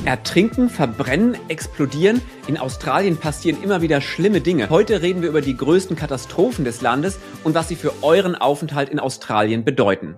Ertrinken, verbrennen, explodieren. In Australien passieren immer wieder schlimme Dinge. Heute reden wir über die größten Katastrophen des Landes und was sie für euren Aufenthalt in Australien bedeuten.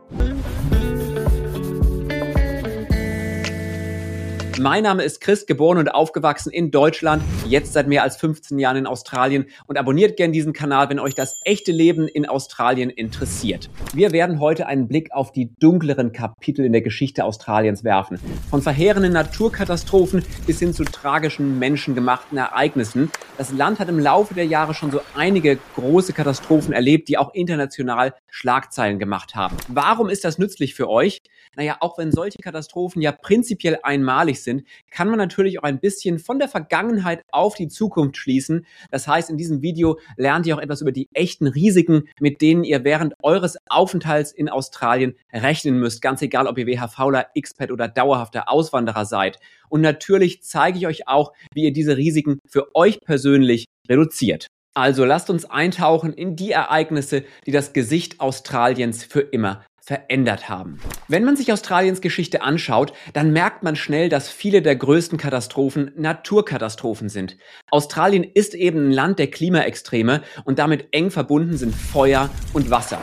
Mein Name ist Chris, geboren und aufgewachsen in Deutschland, jetzt seit mehr als 15 Jahren in Australien, und abonniert gerne diesen Kanal, wenn euch das echte Leben in Australien interessiert. Wir werden heute einen Blick auf die dunkleren Kapitel in der Geschichte Australiens werfen. Von verheerenden Naturkatastrophen bis hin zu tragischen menschengemachten Ereignissen. Das Land hat im Laufe der Jahre schon so einige große Katastrophen erlebt, die auch international Schlagzeilen gemacht haben. Warum ist das nützlich für euch? Naja, auch wenn solche Katastrophen ja prinzipiell einmalig sind, kann man natürlich auch ein bisschen von der Vergangenheit auf die Zukunft schließen. Das heißt, in diesem Video lernt ihr auch etwas über die echten Risiken, mit denen ihr während eures Aufenthalts in Australien rechnen müsst. Ganz egal, ob ihr WHVler, Expat oder dauerhafter Auswanderer seid. Und natürlich zeige ich euch auch, wie ihr diese Risiken für euch persönlich reduziert. Also lasst uns eintauchen in die Ereignisse, die das Gesicht Australiens für immer verändert haben. Wenn man sich Australiens Geschichte anschaut, dann merkt man schnell, dass viele der größten Katastrophen Naturkatastrophen sind. Australien ist eben ein Land der Klimaextreme und damit eng verbunden sind Feuer und Wasser.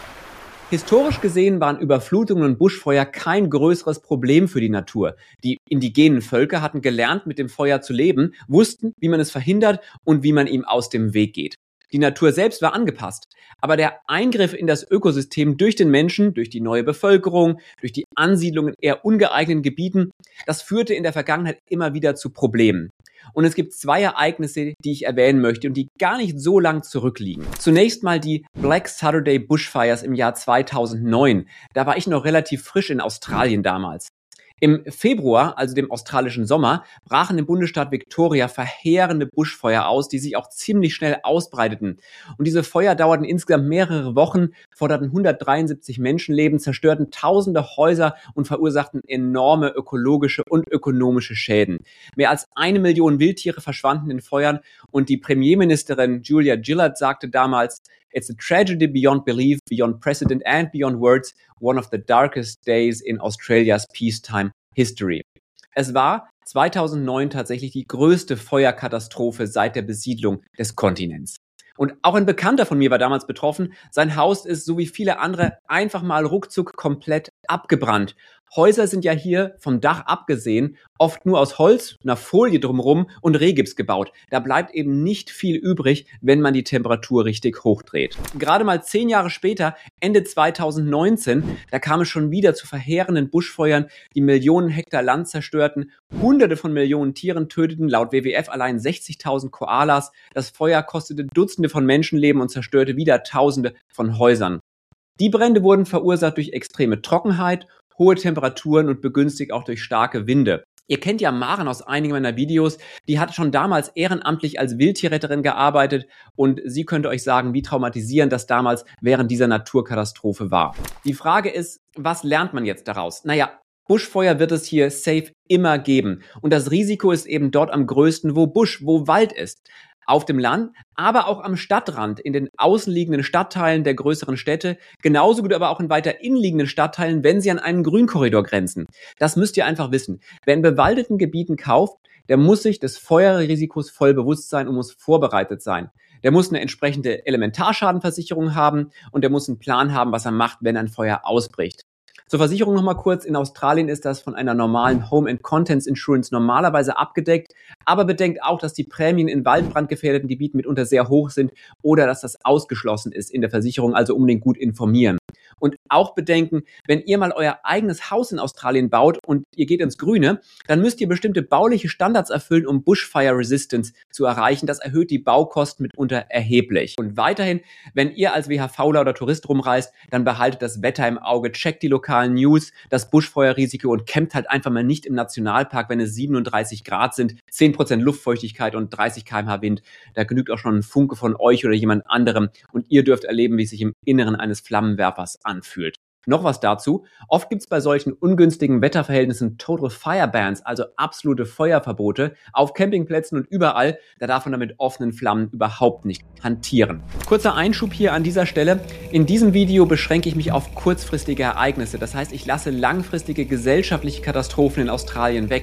Historisch gesehen waren Überflutungen und Buschfeuer kein größeres Problem für die Natur. Die indigenen Völker hatten gelernt, mit dem Feuer zu leben, wussten, wie man es verhindert und wie man ihm aus dem Weg geht. Die Natur selbst war angepasst, aber der Eingriff in das Ökosystem durch den Menschen, durch die neue Bevölkerung, durch die Ansiedlung in eher ungeeigneten Gebieten, das führte in der Vergangenheit immer wieder zu Problemen. Und es gibt zwei Ereignisse, die ich erwähnen möchte und die gar nicht so lang zurückliegen. Zunächst mal die Black Saturday Bushfires im Jahr 2009. Da war ich noch relativ frisch in Australien damals. Im Februar, also dem australischen Sommer, brachen im Bundesstaat Victoria verheerende Buschfeuer aus, die sich auch ziemlich schnell ausbreiteten. Und diese Feuer dauerten insgesamt mehrere Wochen, forderten 173 Menschenleben, zerstörten tausende Häuser und verursachten enorme ökologische und ökonomische Schäden. Mehr als 1 Million Wildtiere verschwanden in Feuern und die Premierministerin Julia Gillard sagte damals: "It's a tragedy beyond belief, beyond precedent and beyond words, one of the darkest days in Australia's peacetime history." Es war 2009 tatsächlich die größte Feuerkatastrophe seit der Besiedlung des Kontinents. Und auch ein Bekannter von mir war damals betroffen. Sein Haus ist, so wie viele andere, einfach mal ruckzuck komplett abgebrannt. Häuser sind ja hier vom Dach abgesehen oft nur aus Holz, einer Folie drumherum und Rehgips gebaut. Da bleibt eben nicht viel übrig, wenn man die Temperatur richtig hochdreht. Gerade mal 10 Jahre später, Ende 2019, da kam es schon wieder zu verheerenden Buschfeuern, die Millionen Hektar Land zerstörten, Hunderte von Millionen Tieren töteten, laut WWF allein 60.000 Koalas. Das Feuer kostete Dutzende von Menschenleben und zerstörte wieder Tausende von Häusern. Die Brände wurden verursacht durch extreme Trockenheit, hohe Temperaturen und begünstigt auch durch starke Winde. Ihr kennt ja Maren aus einigen meiner Videos, die hat schon damals ehrenamtlich als Wildtierretterin gearbeitet und sie könnte euch sagen, wie traumatisierend das damals während dieser Naturkatastrophe war. Die Frage ist, was lernt man jetzt daraus? Naja, Buschfeuer wird es hier safe immer geben und das Risiko ist eben dort am größten, wo Busch, wo Wald ist. Auf dem Land, aber auch am Stadtrand, in den außenliegenden Stadtteilen der größeren Städte, genauso gut aber auch in weiter innenliegenden Stadtteilen, wenn sie an einen Grünkorridor grenzen. Das müsst ihr einfach wissen. Wer in bewaldeten Gebieten kauft, der muss sich des Feuerrisikos voll bewusst sein und muss vorbereitet sein. Der muss eine entsprechende Elementarschadenversicherung haben und der muss einen Plan haben, was er macht, wenn ein Feuer ausbricht. Zur Versicherung nochmal kurz. In Australien ist das von einer normalen Home and Contents Insurance normalerweise abgedeckt. Aber bedenkt auch, dass die Prämien in waldbrandgefährdeten Gebieten mitunter sehr hoch sind oder dass das ausgeschlossen ist in der Versicherung, also unbedingt gut informieren. Und auch bedenken, wenn ihr mal euer eigenes Haus in Australien baut und ihr geht ins Grüne, dann müsst ihr bestimmte bauliche Standards erfüllen, um Bushfire Resistance zu erreichen. Das erhöht die Baukosten mitunter erheblich. Und weiterhin, wenn ihr als WHVler oder Tourist rumreist, dann behaltet das Wetter im Auge, checkt die lokalen News, das Buschfeuerrisiko und campt halt einfach mal nicht im Nationalpark, wenn es 37 Grad sind, 10% Luftfeuchtigkeit und 30 km/h Wind. Da genügt auch schon ein Funke von euch oder jemand anderem und ihr dürft erleben, wie es sich im Inneren eines Flammenwerfers anfühlt. Noch was dazu. Oft gibt es bei solchen ungünstigen Wetterverhältnissen Total Fire Bans, also absolute Feuerverbote, auf Campingplätzen und überall. Da darf man damit offenen Flammen überhaupt nicht hantieren. Kurzer Einschub hier an dieser Stelle. In diesem Video beschränke ich mich auf kurzfristige Ereignisse. Das heißt, ich lasse langfristige gesellschaftliche Katastrophen in Australien weg.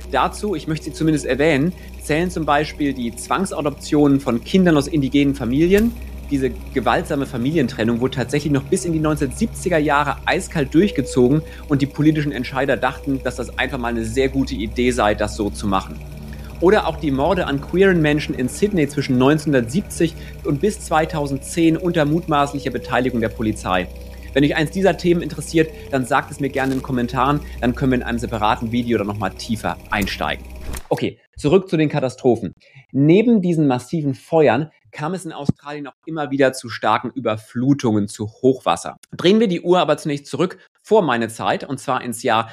Dazu, ich möchte sie zumindest erwähnen, zählen zum Beispiel die Zwangsadoptionen von Kindern aus indigenen Familien. Diese gewaltsame Familientrennung wurde tatsächlich noch bis in die 1970er Jahre eiskalt durchgezogen und die politischen Entscheider dachten, dass das einfach mal eine sehr gute Idee sei, das so zu machen. Oder auch die Morde an queeren Menschen in Sydney zwischen 1970 und bis 2010 unter mutmaßlicher Beteiligung der Polizei. Wenn euch eins dieser Themen interessiert, dann sagt es mir gerne in den Kommentaren, dann können wir in einem separaten Video dann nochmal tiefer einsteigen. Okay, zurück zu den Katastrophen. Neben diesen massiven Feuern kam es in Australien auch immer wieder zu starken Überflutungen, zu Hochwasser. Drehen wir die Uhr aber zunächst zurück vor meine Zeit, und zwar ins Jahr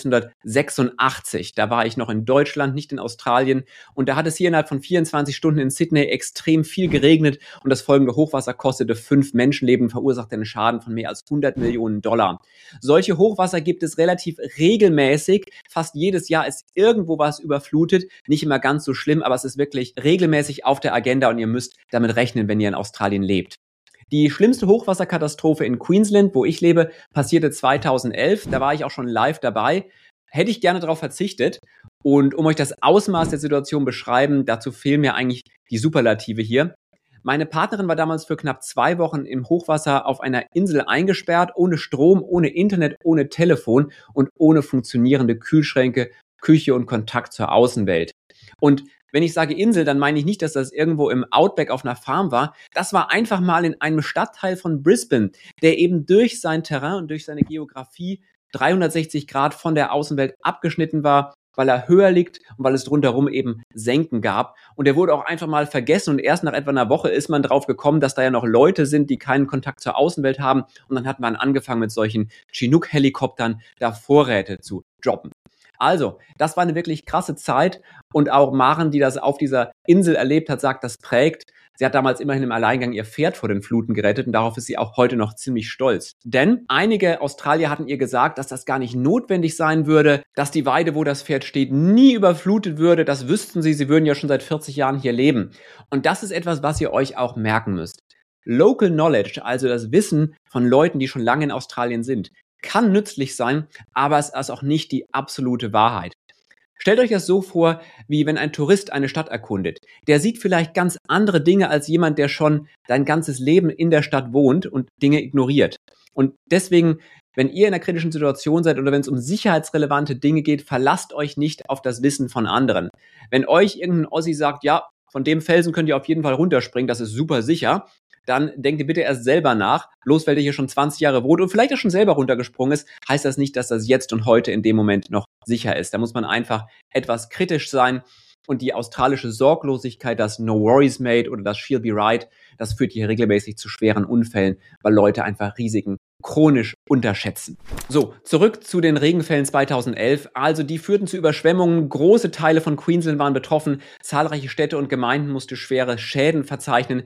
1986. Da war ich noch in Deutschland, nicht in Australien, und da hat es hier innerhalb von 24 Stunden in Sydney extrem viel geregnet und das folgende Hochwasser kostete 5 Menschenleben, verursachte einen Schaden von mehr als 100 Millionen Dollar. Solche Hochwasser gibt es relativ regelmäßig. Fast jedes Jahr ist irgendwo was überflutet. Nicht immer ganz so schlimm, aber es ist wirklich regelmäßig auf der Agenda und ihr müsst damit rechnen, wenn ihr in Australien lebt. Die schlimmste Hochwasserkatastrophe in Queensland, wo ich lebe, passierte 2011. Da war ich auch schon live dabei. Hätte ich gerne darauf verzichtet. Und um euch das Ausmaß der Situation beschreiben, dazu fehlen mir eigentlich die Superlative hier. Meine Partnerin war damals für knapp 2 Wochen im Hochwasser auf einer Insel eingesperrt, ohne Strom, ohne Internet, ohne Telefon und ohne funktionierende Kühlschränke, Küche und Kontakt zur Außenwelt. Und wenn ich sage Insel, dann meine ich nicht, dass das irgendwo im Outback auf einer Farm war. Das war einfach mal in einem Stadtteil von Brisbane, der eben durch sein Terrain und durch seine Geografie 360 Grad von der Außenwelt abgeschnitten war, weil er höher liegt und weil es drumherum eben Senken gab. Und der wurde auch einfach mal vergessen und erst nach etwa einer Woche ist man drauf gekommen, dass da ja noch Leute sind, die keinen Kontakt zur Außenwelt haben. Und dann hat man angefangen mit solchen Chinook-Helikoptern da Vorräte zu droppen. Also, das war eine wirklich krasse Zeit und auch Maren, die das auf dieser Insel erlebt hat, sagt, das prägt. Sie hat damals immerhin im Alleingang ihr Pferd vor den Fluten gerettet und darauf ist sie auch heute noch ziemlich stolz. Denn einige Australier hatten ihr gesagt, dass das gar nicht notwendig sein würde, dass die Weide, wo das Pferd steht, nie überflutet würde. Das wüssten sie, sie würden ja schon seit 40 Jahren hier leben. Und das ist etwas, was ihr euch auch merken müsst. Local Knowledge, also das Wissen von Leuten, die schon lange in Australien sind, kann nützlich sein, aber es ist auch nicht die absolute Wahrheit. Stellt euch das so vor, wie wenn ein Tourist eine Stadt erkundet. Der sieht vielleicht ganz andere Dinge als jemand, der schon sein ganzes Leben in der Stadt wohnt und Dinge ignoriert. Und deswegen, wenn ihr in einer kritischen Situation seid oder wenn es um sicherheitsrelevante Dinge geht, verlasst euch nicht auf das Wissen von anderen. Wenn euch irgendein Ossi sagt, ja, von dem Felsen könnt ihr auf jeden Fall runterspringen, das ist super sicher, dann denkt ihr bitte erst selber nach. Bloß weil ihr hier schon 20 Jahre wohnt und vielleicht auch schon selber runtergesprungen ist, heißt das nicht, dass das jetzt und heute in dem Moment noch sicher ist. Da muss man einfach etwas kritisch sein. Und die australische Sorglosigkeit, das No Worries Mate oder das She'll Be Right, das führt hier regelmäßig zu schweren Unfällen, weil Leute einfach Risiken chronisch unterschätzen. So, zurück zu den Regenfällen 2011. Also die führten zu Überschwemmungen. Große Teile von Queensland waren betroffen. Zahlreiche Städte und Gemeinden mussten schwere Schäden verzeichnen.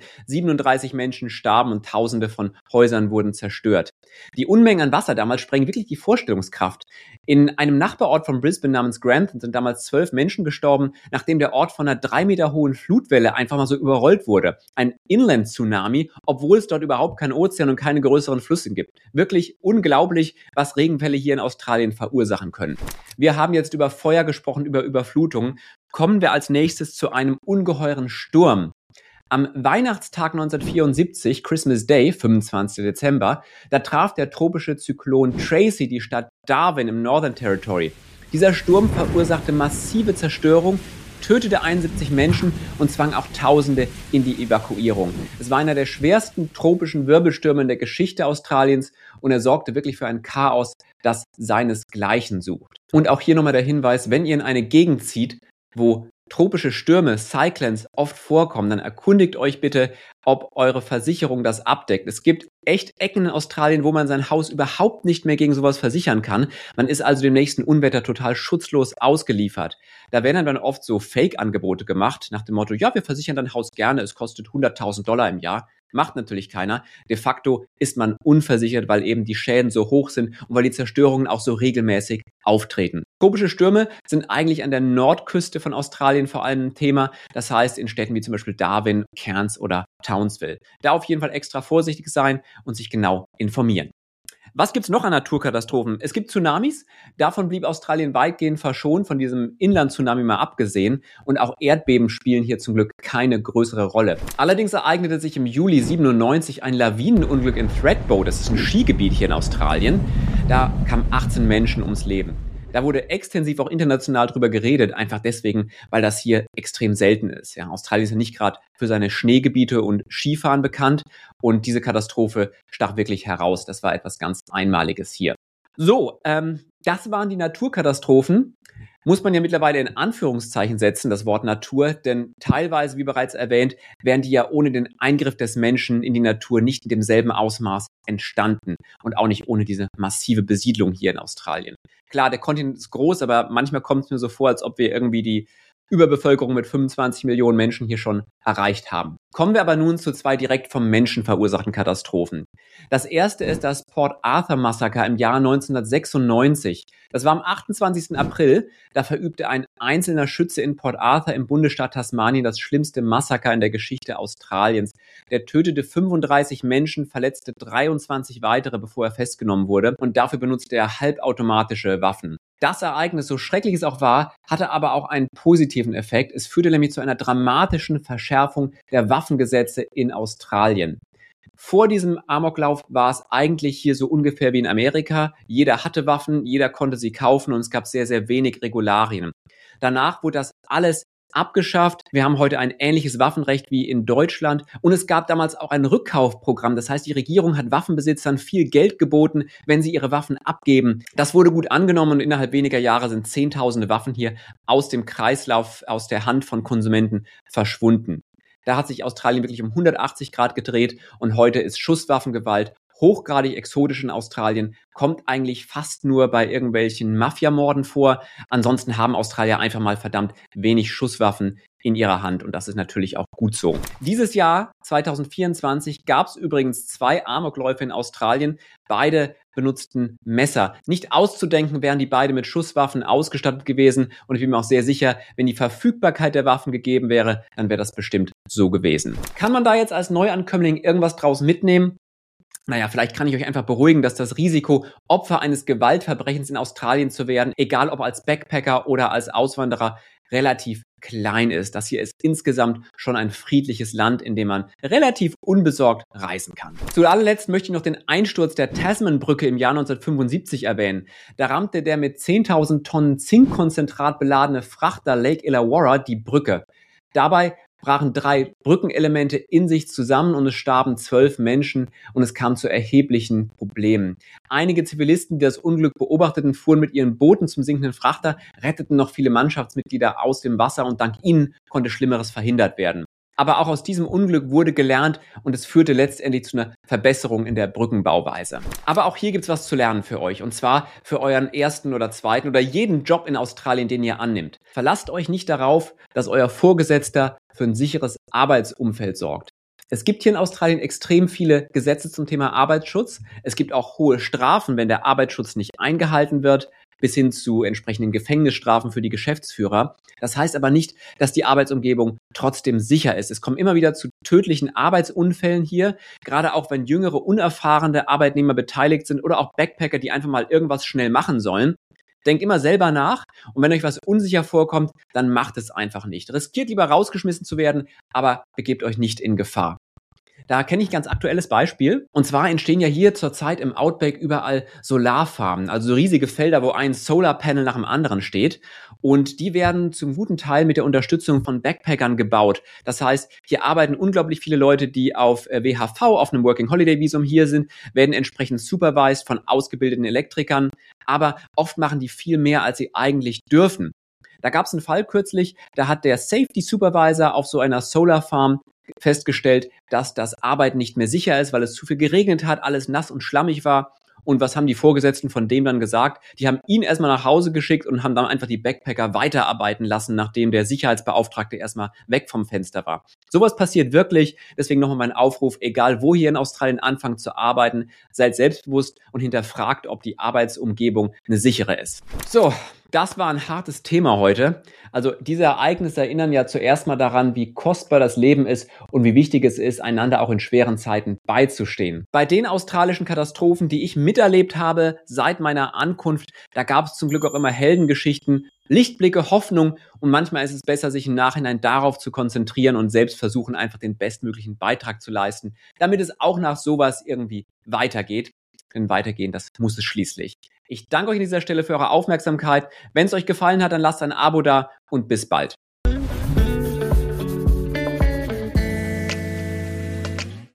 37 Menschen starben und Tausende von Häusern wurden zerstört. Die Unmengen an Wasser damals sprengen wirklich die Vorstellungskraft. In einem Nachbarort von Brisbane namens Grantham sind damals 12 Menschen gestorben, nachdem der Ort von einer 3 Meter hohen Flutwelle einfach mal so überrollt wurde. Ein Inland-Tsunami, obwohl es dort überhaupt keinen Ozean und keine größeren Flüsse gibt. Wirklich unglaublich, was Regenfälle hier in Australien verursachen können. Wir haben jetzt über Feuer gesprochen, über Überflutungen. Kommen wir als nächstes zu einem ungeheuren Sturm. Am Weihnachtstag 1974, Christmas Day, 25. Dezember, da traf der tropische Zyklon Tracy die Stadt Darwin im Northern Territory. Dieser Sturm verursachte massive Zerstörung, tötete 71 Menschen und zwang auch Tausende in die Evakuierung. Es war einer der schwersten tropischen Wirbelstürme in der Geschichte Australiens und er sorgte wirklich für ein Chaos, das seinesgleichen sucht. Und auch hier nochmal der Hinweis, wenn ihr in eine Gegend zieht, wo tropische Stürme, Cyclones oft vorkommen, dann erkundigt euch bitte, ob eure Versicherung das abdeckt. Es gibt echt Ecken in Australien, wo man sein Haus überhaupt nicht mehr gegen sowas versichern kann. Man ist also dem nächsten Unwetter total schutzlos ausgeliefert. Da werden dann oft so Fake-Angebote gemacht, nach dem Motto, ja, wir versichern dein Haus gerne, es kostet $100.000 im Jahr. Macht natürlich keiner. De facto ist man unversichert, weil eben die Schäden so hoch sind und weil die Zerstörungen auch so regelmäßig auftreten. Tropische Stürme sind eigentlich an der Nordküste von Australien vor allem ein Thema. Das heißt in Städten wie zum Beispiel Darwin, Cairns oder Townsville. Da auf jeden Fall extra vorsichtig sein und sich genau informieren. Was gibt's noch an Naturkatastrophen? Es gibt Tsunamis. Davon blieb Australien weitgehend verschont, von diesem Inland-Tsunami mal abgesehen. Und auch Erdbeben spielen hier zum Glück keine größere Rolle. Allerdings ereignete sich im Juli 97 ein Lawinenunglück in Thredbo. Das ist ein Skigebiet hier in Australien. Da kamen 18 Menschen ums Leben. Da wurde extensiv auch international drüber geredet, einfach deswegen, weil das hier extrem selten ist. Ja, Australien ist ja nicht gerade für seine Schneegebiete und Skifahren bekannt und diese Katastrophe stach wirklich heraus. Das war etwas ganz Einmaliges hier. So, das waren die Naturkatastrophen. Muss man ja mittlerweile in Anführungszeichen setzen, das Wort Natur, denn teilweise, wie bereits erwähnt, wären die ja ohne den Eingriff des Menschen in die Natur nicht in demselben Ausmaß entstanden und auch nicht ohne diese massive Besiedlung hier in Australien. Klar, der Kontinent ist groß, aber manchmal kommt es mir so vor, als ob wir irgendwie die Überbevölkerung mit 25 Millionen Menschen hier schon erreicht haben. Kommen wir aber nun zu zwei direkt vom Menschen verursachten Katastrophen. Das erste ist das Port Arthur Massaker im Jahr 1996. Das war am 28. April. Da verübte ein einzelner Schütze in Port Arthur im Bundesstaat Tasmanien das schlimmste Massaker in der Geschichte Australiens. Der tötete 35 Menschen, verletzte 23 weitere, bevor er festgenommen wurde. Und dafür benutzte er halbautomatische Waffen. Das Ereignis, so schrecklich es auch war, hatte aber auch einen positiven Effekt. Es führte nämlich zu einer dramatischen Verschärfung der Waffengesetze in Australien. Vor diesem Amoklauf war es eigentlich hier so ungefähr wie in Amerika. Jeder hatte Waffen, jeder konnte sie kaufen und es gab sehr, sehr wenig Regularien. Danach wurde das alles abgeschafft. Wir haben heute ein ähnliches Waffenrecht wie in Deutschland und es gab damals auch ein Rückkaufprogramm. Das heißt, die Regierung hat Waffenbesitzern viel Geld geboten, wenn sie ihre Waffen abgeben. Das wurde gut angenommen und innerhalb weniger Jahre sind Zehntausende Waffen hier aus dem Kreislauf, aus der Hand von Konsumenten verschwunden. Da hat sich Australien wirklich um 180 Grad gedreht und heute ist Schusswaffengewalt hochgradig exotisch in Australien, kommt eigentlich fast nur bei irgendwelchen Mafiamorden vor. Ansonsten haben Australier einfach mal verdammt wenig Schusswaffen in ihrer Hand und das ist natürlich auch gut so. Dieses Jahr, 2024, gab es übrigens 2 Amokläufe in Australien. Beide benutzten Messer. Nicht auszudenken, wären die beide mit Schusswaffen ausgestattet gewesen und ich bin mir auch sehr sicher, wenn die Verfügbarkeit der Waffen gegeben wäre, dann wäre das bestimmt so gewesen. Kann man da jetzt als Neuankömmling irgendwas draus mitnehmen? Naja, vielleicht kann ich euch einfach beruhigen, dass das Risiko, Opfer eines Gewaltverbrechens in Australien zu werden, egal ob als Backpacker oder als Auswanderer, relativ klein ist. Das hier ist insgesamt schon ein friedliches Land, in dem man relativ unbesorgt reisen kann. Zu allerletzt möchte ich noch den Einsturz der Tasman-Brücke im Jahr 1975 erwähnen. Da rammte der mit 10.000 Tonnen Zinkkonzentrat beladene Frachter Lake Illawarra die Brücke. Dabei brachen 3 Brückenelemente in sich zusammen und es starben 12 Menschen und es kam zu erheblichen Problemen. Einige Zivilisten, die das Unglück beobachteten, fuhren mit ihren Booten zum sinkenden Frachter, retteten noch viele Mannschaftsmitglieder aus dem Wasser und dank ihnen konnte Schlimmeres verhindert werden. Aber auch aus diesem Unglück wurde gelernt und es führte letztendlich zu einer Verbesserung in der Brückenbauweise. Aber auch hier gibt's was zu lernen für euch und zwar für euren ersten oder zweiten oder jeden Job in Australien, den ihr annimmt. Verlasst euch nicht darauf, dass euer Vorgesetzter für ein sicheres Arbeitsumfeld sorgt. Es gibt hier in Australien extrem viele Gesetze zum Thema Arbeitsschutz. Es gibt auch hohe Strafen, wenn der Arbeitsschutz nicht eingehalten wird, bis hin zu entsprechenden Gefängnisstrafen für die Geschäftsführer. Das heißt aber nicht, dass die Arbeitsumgebung trotzdem sicher ist. Es kommt immer wieder zu tödlichen Arbeitsunfällen hier, gerade auch wenn jüngere, unerfahrene Arbeitnehmer beteiligt sind oder auch Backpacker, die einfach mal irgendwas schnell machen sollen. Denkt immer selber nach und wenn euch was unsicher vorkommt, dann macht es einfach nicht. Riskiert lieber rausgeschmissen zu werden, aber begebt euch nicht in Gefahr. Da kenne ich ein ganz aktuelles Beispiel. Und zwar entstehen ja hier zurzeit im Outback überall Solarfarmen, also so riesige Felder, wo ein Solarpanel nach dem anderen steht. Und die werden zum guten Teil mit der Unterstützung von Backpackern gebaut. Das heißt, hier arbeiten unglaublich viele Leute, die auf WHV, auf einem Working Holiday Visum hier sind, werden entsprechend supervised von ausgebildeten Elektrikern. Aber oft machen die viel mehr, als sie eigentlich dürfen. Da gab es einen Fall kürzlich, da hat der Safety Supervisor auf so einer Solarfarm festgestellt, dass das Arbeiten nicht mehr sicher ist, weil es zu viel geregnet hat, alles nass und schlammig war. Und was haben die Vorgesetzten von dem dann gesagt? Die haben ihn erstmal nach Hause geschickt und haben dann einfach die Backpacker weiterarbeiten lassen, nachdem der Sicherheitsbeauftragte erstmal weg vom Fenster war. Sowas passiert wirklich. Deswegen nochmal mein Aufruf, egal wo hier in Australien anfangt zu arbeiten, seid selbstbewusst und hinterfragt, ob die Arbeitsumgebung eine sichere ist. So, Das war ein hartes Thema heute. Also diese Ereignisse erinnern ja zuerst mal daran, wie kostbar das Leben ist und wie wichtig es ist, einander auch in schweren Zeiten beizustehen. Bei den australischen Katastrophen, die ich miterlebt habe seit meiner Ankunft, da gab es zum Glück auch immer Heldengeschichten, Lichtblicke, Hoffnung und manchmal ist es besser, sich im Nachhinein darauf zu konzentrieren und selbst versuchen, einfach den bestmöglichen Beitrag zu leisten, damit es auch nach sowas irgendwie weitergeht. Denn weitergehen, das muss es schließlich. Ich danke euch an dieser Stelle für eure Aufmerksamkeit. Wenn es euch gefallen hat, dann lasst ein Abo da und bis bald.